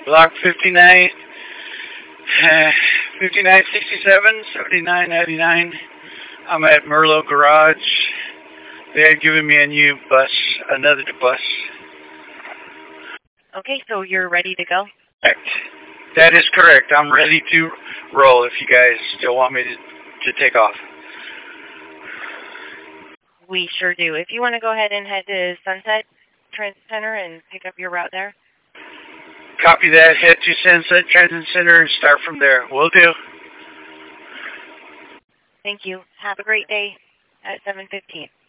Block 59, 5967, 7999. I'm at Merlot Garage. They had given me a new bus, another bus. Okay, so you're ready to go? Correct. That is correct. I'm ready to roll if you guys still want me to take off. We sure do. If you want to go ahead and head to Sunset Transit Center and pick up your route there. Copy that. Head to Sunset Transit Center and start from there. Will do. Thank you. Have a great day at 7:15.